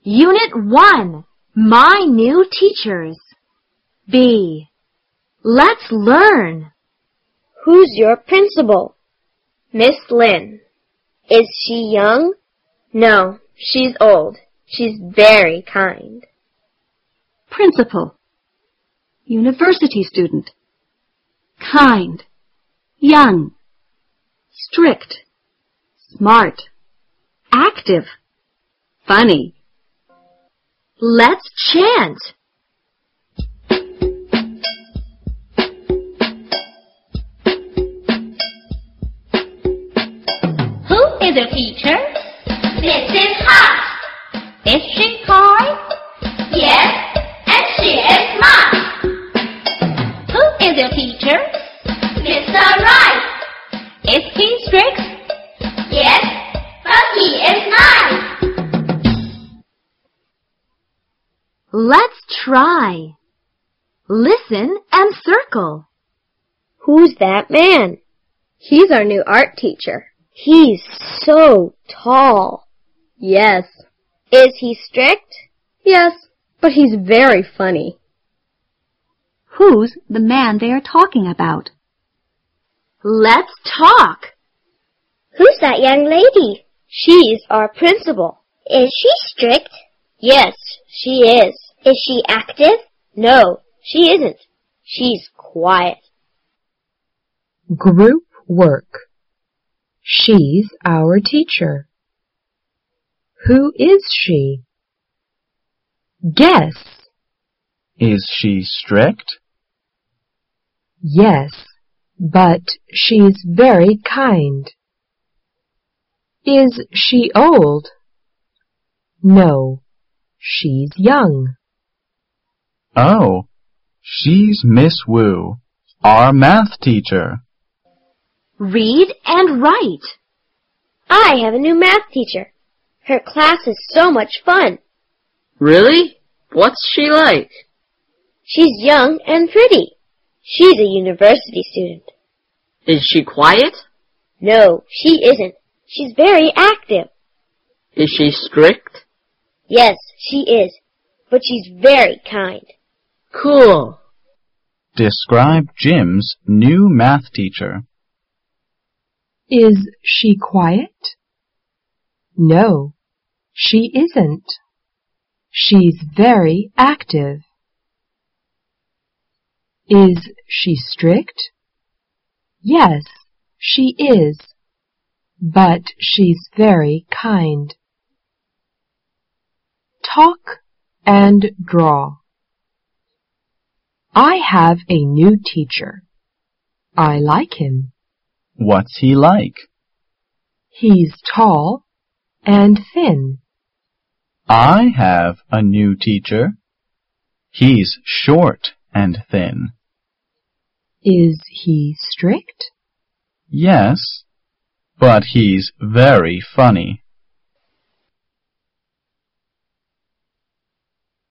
Unit 1. My new teachers. B. Let's learn. Who's your principal? Miss Lin. Is she young? No, she's old. She's very kind. Principal. University student. Kind. Young. Strict. Smart. Active. Funny. Let's chant. Who is your teacher? Mrs. Hart. Is she kind? Yes, and she is smart. Who is your teacher? Mr. Wright. Is he strict? Yes, but he is nice. Let's try. Listen and circle. Who's that man? He's our new art teacher. He's so tall. Yes. Is he strict? Yes, but he's very funny. Who's the man they are talking about? Let's talk. Who's that young lady? She's our principal. Is she strict? Yes, she is. Is she active? No, she isn't. She's quiet. Group work. She's our teacher. Who is she? Guess. Is she strict? Yes, but she's very kind. Is she old? No, she's young. Oh, she's Miss Wu, our math teacher. Read and write. I have a new math teacher. Her class is so much fun. Really? What's she like? She's young and pretty. She's a university student. Is she quiet? No, she isn't. She's very active. Is she strict? Yes, she is, but she's very kind. Cool. Describe Jim's new math teacher. Is she quiet? No, she isn't. She's very active. Is she strict? Yes, she is, but she's very kind. Talk and draw. I have a new teacher. I like him. What's he like? He's tall and thin. I have a new teacher. He's short and thin. Is he strict? Yes, but he's very funny.